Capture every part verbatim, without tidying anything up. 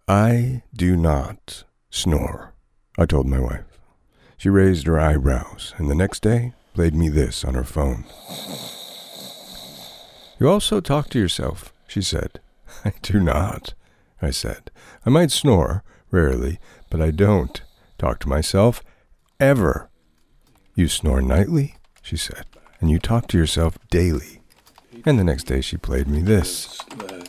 I do not snore, I told my wife. She raised her eyebrows, and the next day played me this on her phone. You also talk to yourself, she said. I do not, I said. I might snore, rarely, but I don't talk to myself, ever. You snore nightly, she said, and you talk to yourself daily. And the next day she played me this.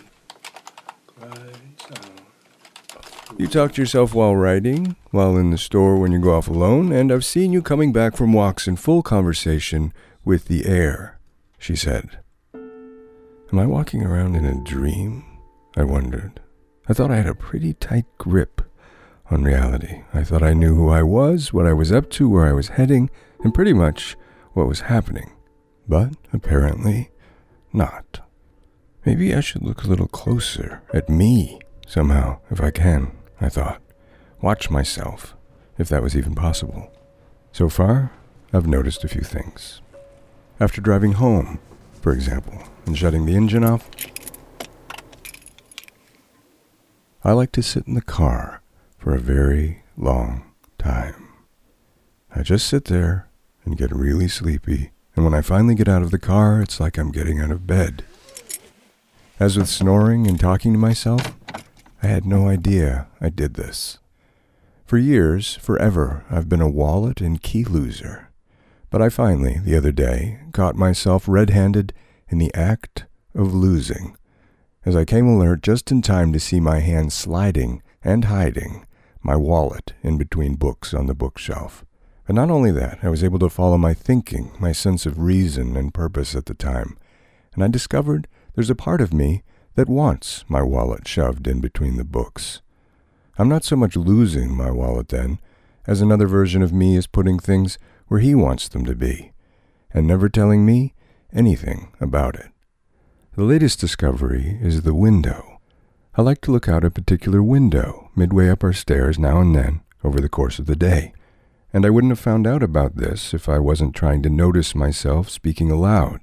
You talk to yourself while writing, while in the store when you go off alone, and I've seen you coming back from walks in full conversation with the air, she said. Am I walking around in a dream? I wondered. I thought I had a pretty tight grip on reality. I thought I knew who I was, what I was up to, where I was heading, and pretty much what was happening. But apparently not. Maybe I should look a little closer at me somehow, if I can, I thought. Watch myself, if that was even possible. So far, I've noticed a few things. After driving home, for example, and shutting the engine off, I like to sit in the car for a very long time. I just sit there and get really sleepy, and when I finally get out of the car, it's like I'm getting out of bed. As with snoring and talking to myself, I had no idea I did this. For years, forever, I've been a wallet and key loser. But I finally, the other day, caught myself red-handed in the act of losing, as I came alert just in time to see my hand sliding and hiding my wallet in between books on the bookshelf. And not only that, I was able to follow my thinking, my sense of reason and purpose at the time, and I discovered there's a part of me that wants my wallet shoved in between the books. I'm not so much losing my wallet then, as another version of me is putting things where he wants them to be, and never telling me anything about it. The latest discovery is the window. I like to look out a particular window midway up our stairs now and then over the course of the day, and I wouldn't have found out about this if I wasn't trying to notice myself speaking aloud.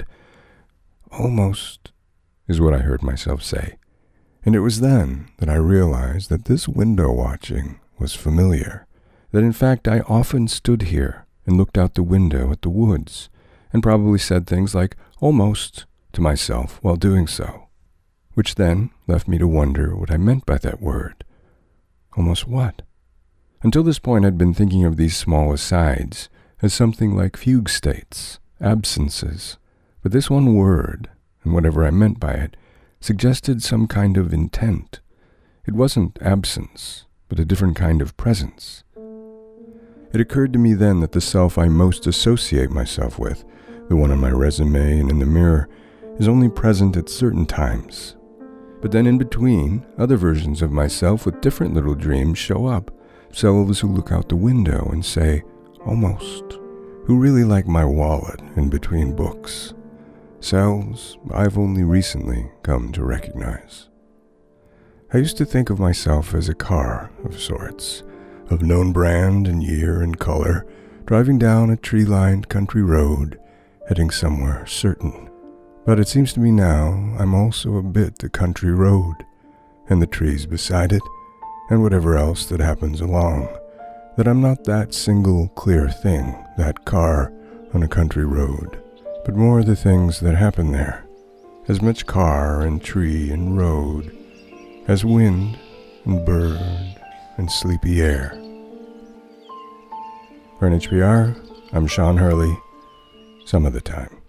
Almost is what I heard myself say, and it was then that I realized that this window watching was familiar, that in fact I often stood here and looked out the window at the woods, and probably said things like almost to myself while doing so, which then left me to wonder what I meant by that word. Almost what? Until this point I'd been thinking of these small asides as something like fugue states, absences, but this one word, and whatever I meant by it, suggested some kind of intent. It wasn't absence, but a different kind of presence. It occurred to me then that the self I most associate myself with, the one on my resume and in the mirror, is only present at certain times. But then in between, other versions of myself with different little dreams show up, selves who look out the window and say, almost, who really like my wallet in between books. Selves I've only recently come to recognize. I used to think of myself as a car of sorts, of known brand and year and color, driving down a tree-lined country road, heading somewhere certain. But it seems to me now I'm also a bit the country road, and the trees beside it, and whatever else that happens along, that I'm not that single clear thing, that car on a country road, but more the things that happen there, as much car and tree and road, as wind and bird and sleepy air. For N H P R, I'm Sean Hurley, some of the time.